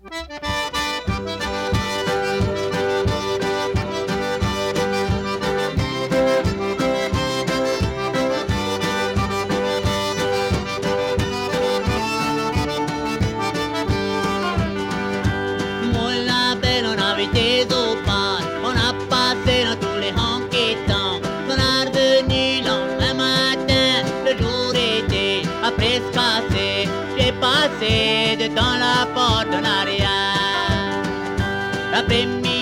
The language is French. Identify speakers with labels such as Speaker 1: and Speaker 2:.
Speaker 1: Des opanes, on a passé dans tous les honky-tonks. On est revenu le matin, le jour était à presque passé. J'ai passé dedans la porte en arrière. L'après-midi